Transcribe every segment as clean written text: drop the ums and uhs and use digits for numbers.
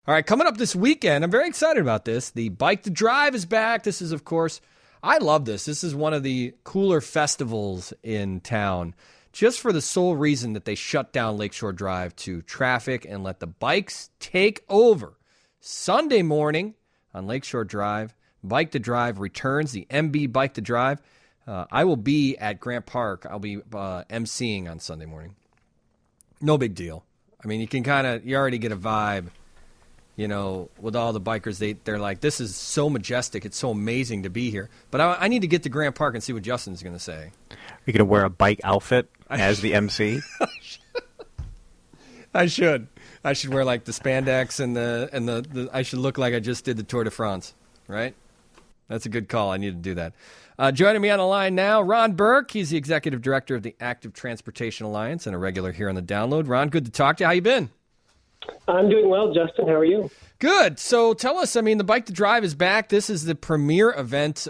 All right, coming up this weekend, I'm very excited about this. The Bike to Drive is back. This is, of course, I love this. This is one of the cooler festivals in town, just for the sole reason that they shut down Lakeshore Drive to traffic and let the bikes take over. Sunday morning on Lakeshore Drive, Bike to Drive returns, the MB Bike to Drive. I will be at Grant Park. I'll be emceeing on Sunday morning. No big deal. I mean, you already get a vibe. You know, with all the bikers, they're like, this is so majestic. It's so amazing to be here. But I need to get to Grant Park and see what Justin's going to say. Are you going to wear a bike outfit as the MC? I should. I should wear like the spandex and the I should look like I just did the Tour de France, right? That's a good call. I need to do that. Joining me on the line now, Ron Burke. He's the executive director of the Active Transportation Alliance and a regular here on the Download. Ron, good to talk to you. How you been? I'm doing well, Justin. How are you? Good. So tell us, I mean, the Bike to Drive is back. This is the premier event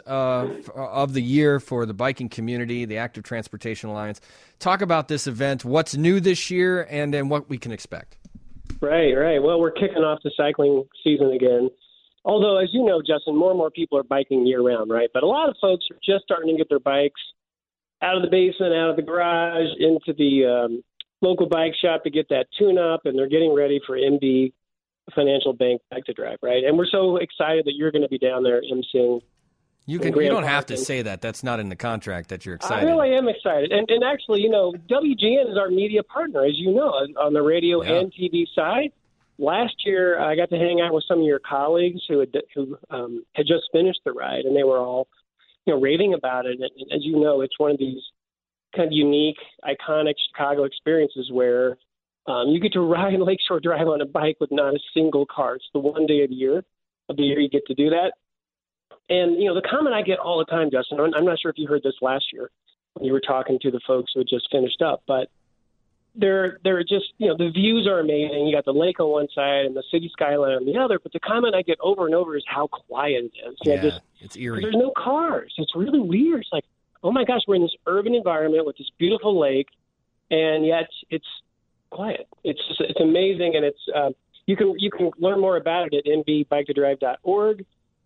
of the year for the biking community, the Active Transportation Alliance. Talk about this event, what's new this year, and then what we can expect. Right. Well, we're kicking off the cycling season again. Although, as you know, Justin, more and more people are biking year-round, right? But a lot of folks are just starting to get their bikes out of the basement, out of the garage, into the local bike shop to get that tune-up, and they're getting ready for MB Financial Bank Bike to Drive, right? And we're so excited that you're going to be down there emceeing. You don't have to say that. That's not in the contract that you're excited. I really am excited. And actually, you know, WGN is our media partner, as you know, on the radio and TV side. Last year, I got to hang out with some of your colleagues who had just finished the ride, and they were all, you know, raving about it. And as you know, it's one of these kind of unique, iconic Chicago experiences where you get to ride Lakeshore Drive on a bike with not a single car. It's the one day of the year you get to do that. And, you know, the comment I get all the time, Justin, I'm not sure if you heard this last year when you were talking to the folks who had just finished up, but they're just, you know, the views are amazing. You got the lake on one side and the city skyline on the other, but the comment I get over and over is how quiet it is. Yeah, it's eerie. There's no cars. It's really weird. It's like, oh my gosh, we're in this urban environment with this beautiful lake, and yet it's quiet. It's amazing, and it's you can learn more about it at nbbiketodrive.org.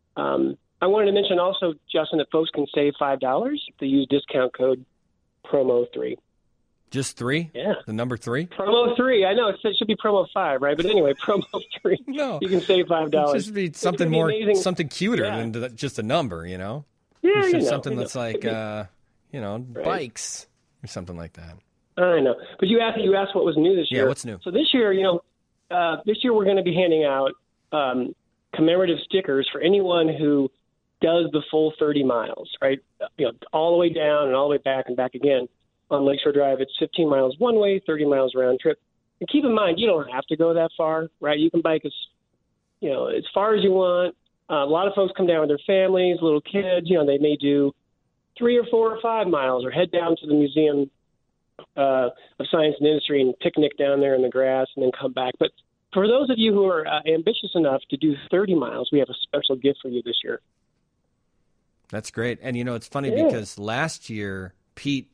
I wanted to mention also, Justin, that folks can save $5 if they use discount code promo3. Just 3? Yeah. The number 3? Promo 3. I know it should be promo 5, right? But anyway, promo 3. No. You can save $5. It should be something more, something cuter than just a number, you know? Yeah, you know, something that's like, you know, bikes or something like that. I know. But you asked what was new this year. Yeah, what's new? So this year, you know, this year we're going to be handing out commemorative stickers for anyone who does the full 30 miles, right? You know, all the way down and all the way back and back again on Lakeshore Drive. It's 15 miles one way, 30 miles round trip. And keep in mind, you don't have to go that far, right? You can bike as far as you want. A lot of folks come down with their families, little kids. You know, they may do 3 or 4 or 5 miles or head down to the Museum of Science and Industry and picnic down there in the grass and then come back. But for those of you who are ambitious enough to do 30 miles, we have a special gift for you this year. That's great. And, you know, it's funny because last year Pete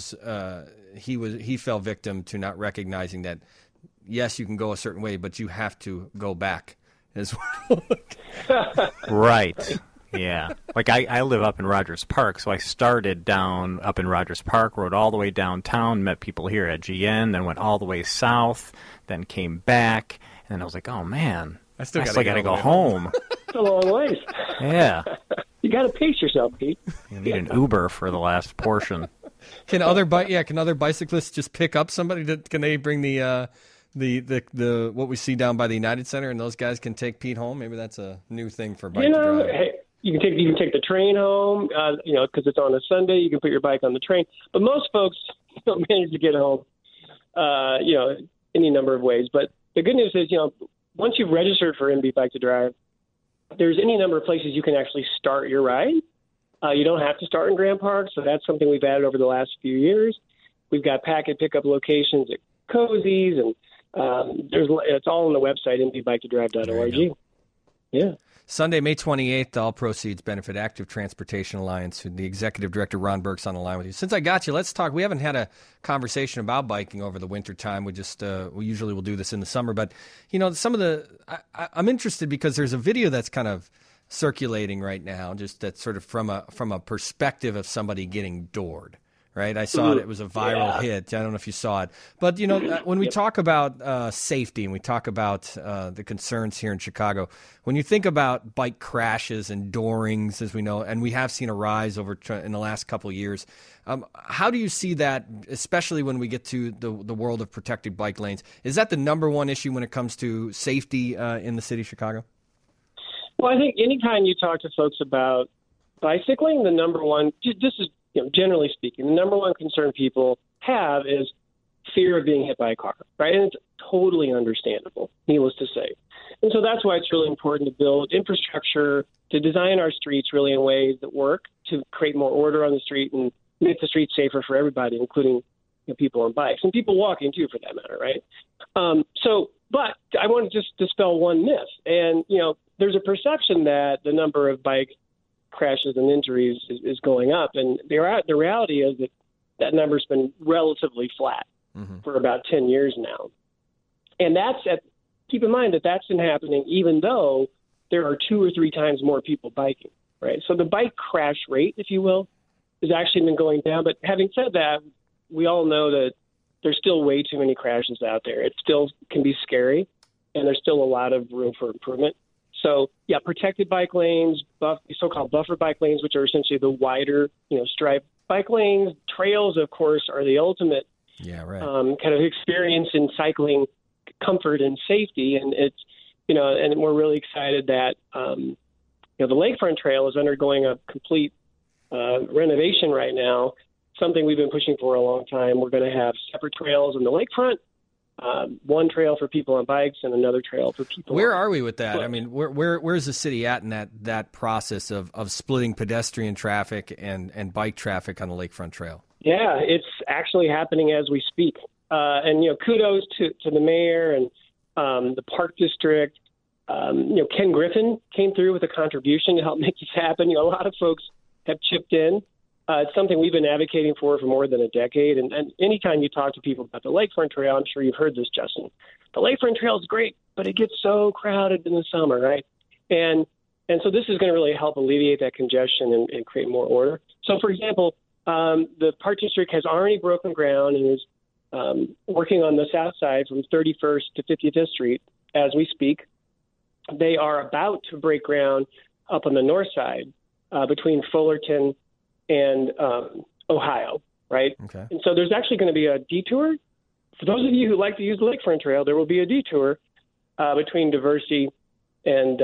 he fell victim to not recognizing that, yes, you can go a certain way, but you have to go back as well. Right. Yeah. Like I live up in Rogers Park, so I started down up in Rogers Park, rode all the way downtown, met people here at GN, then went all the way south, then came back, and then I was like, oh, man, I still got to go home. It's a long ways. Yeah. You got to pace yourself, Pete. You need an Uber for the last portion. Can other bicyclists just pick up somebody? Can they bring the what we see down by the United Center, and those guys can take Pete home? Maybe that's a new thing for bike to drive. Hey, you can take the train home. You know, because it's on a Sunday. You can put your bike on the train. But most folks don't manage to get home. You know, any number of ways. But the good news is, you know, once you've registered for MB Bike to Drive, there's any number of places you can actually start your ride. You don't have to start in Grant Park, so that's something we've added over the last few years. We've got packet pickup locations at Cozy's, and it's all on the website, mbiketodrive.org. Yeah. Sunday, May 28th, all proceeds benefit Active Transportation Alliance. The executive director, Ron Burke's on the line with you. Since I got you, let's talk. We haven't had a conversation about biking over the winter time. We usually will do this in the summer. But, some of I'm interested because there's a video that's kind of circulating right now, just that's sort of from a perspective of somebody getting doored. Right, I saw it. It was a viral hit. I don't know if you saw it, but when we talk about safety and we talk about the concerns here in Chicago, when you think about bike crashes and doorings, as we know, and we have seen a rise in the last couple of years, how do you see that, especially when we get to the world of protected bike lanes? Is that the number one issue when it comes to safety in the city of Chicago? Well, I think anytime you talk to folks about bicycling, the number one, this is, generally speaking, the number one concern people have is fear of being hit by a car, right? And it's totally understandable, needless to say. And so that's why it's really important to build infrastructure, to design our streets really in ways that work, to create more order on the street and make the streets safer for everybody, including people on bikes and people walking too, for that matter, right? But I want to just dispel one myth. And, there's a perception that the number of bike crashes and injuries is going up. And the reality is that number's been relatively flat for about 10 years now. And keep in mind that that's been happening even though there are 2 or 3 times more people biking, right? So the bike crash rate, if you will, has actually been going down. But having said that, we all know that there's still way too many crashes out there. It still can be scary, and there's still a lot of room for improvement. So, protected bike lanes, so-called buffer bike lanes, which are essentially the wider, striped bike lanes. Trails, of course, are the ultimate kind of experience in cycling comfort and safety. And it's, and we're really excited that, the Lakefront Trail is undergoing a complete renovation right now, something we've been pushing for a long time. We're going to have separate trails on the lakefront. One trail for people on bikes and another trail for people. Where are we with that? I mean, where's the city at in that process of splitting pedestrian traffic and bike traffic on the Lakefront Trail? Yeah, it's actually happening as we speak. And kudos to the mayor and the Park District. Ken Griffin came through with a contribution to help make this happen. A lot of folks have chipped in. It's something we've been advocating for more than a decade. And anytime you talk to people about the Lakefront Trail, I'm sure you've heard this, Justin. The Lakefront Trail is great, but it gets so crowded in the summer, right? And so this is going to really help alleviate that congestion and create more order. So, for example, the Park District has already broken ground and is working on the south side from 31st to 55th Street as we speak. They are about to break ground up on the north side between Fullerton and Ohio, right? Okay. And so there's actually going to be a detour. For those of you who like to use the Lakefront Trail, there will be a detour between Diversey and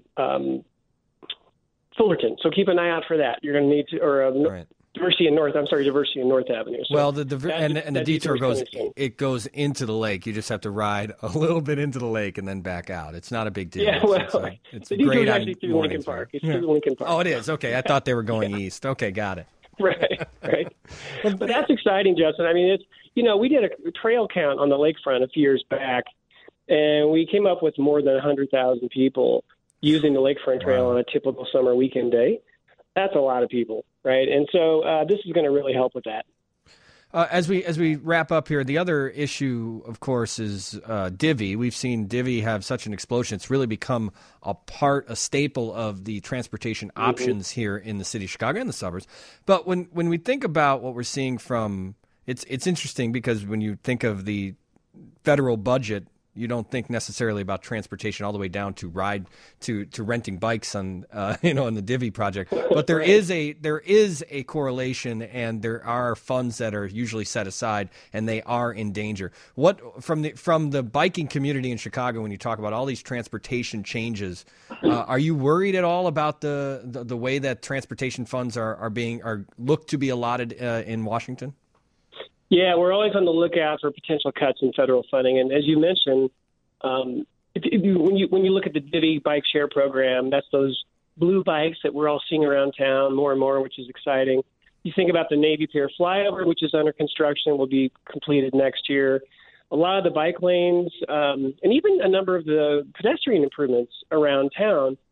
Fullerton. So keep an eye out for that. You're going to need to, Diversey and North Avenue. So well, the detour goes into the lake. You just have to ride a little bit into the lake and then back out. It's not a big deal. Yeah, it's the detour is actually through Lincoln Park. It's through Lincoln Park. Oh, it is. Okay, I thought they were going east. Okay, got it. Right. But that's exciting, Justin. I mean, it's we did a trail count on the lakefront a few years back, and we came up with more than 100,000 people using the Lakefront Trail on a typical summer weekend day. That's a lot of people, right? And so this is going to really help with that. As we wrap up here, the other issue, of course, is Divvy. We've seen Divvy have such an explosion. It's really become a staple of the transportation options here in the city of Chicago and the suburbs. But when we think about what we're seeing it's interesting because when you think of the federal budget, you don't think necessarily about transportation all the way down to renting bikes on in the Divvy project. But there is a correlation, and there are funds that are usually set aside, and they are in danger. What from the biking community in Chicago, when you talk about all these transportation changes, are you worried at all about the way that transportation funds are looked to be allotted in Washington? Yeah, we're always on the lookout for potential cuts in federal funding. And as you mentioned, when you look at the Divvy bike share program, that's those blue bikes that we're all seeing around town more and more, which is exciting. You think about the Navy Pier flyover, which is under construction, will be completed next year. A lot of the bike lanes and even a number of the pedestrian improvements around town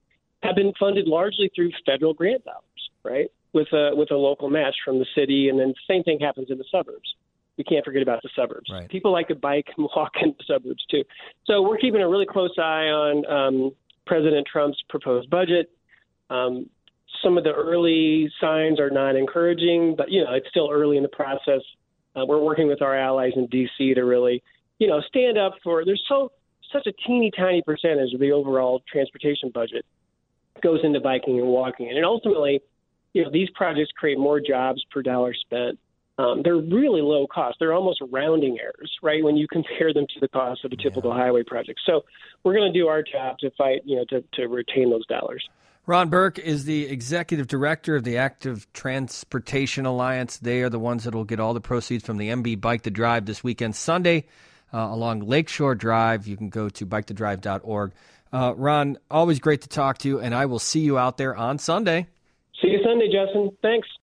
have been funded largely through federal grant dollars, right? With a local match from the city, and then the same thing happens in the suburbs. We can't forget about the suburbs. Right. People like to bike and walk in the suburbs too. So we're keeping a really close eye on President Trump's proposed budget. Some of the early signs are not encouraging, but it's still early in the process. We're working with our allies in D.C. to really, stand up for. There's such a teeny tiny percentage of the overall transportation budget goes into biking and walking, and ultimately, these projects create more jobs per dollar spent. They're really low cost. They're almost rounding errors, right, when you compare them to the cost of a typical highway project. So we're going to do our job to fight, to retain those dollars. Ron Burke is the executive director of the Active Transportation Alliance. They are the ones that will get all the proceeds from the MB Bike to Drive this weekend, Sunday, along Lakeshore Drive. You can go to biketodrive.org. Ron, always great to talk to you, and I will see you out there on Sunday. See you Sunday, Justin. Thanks.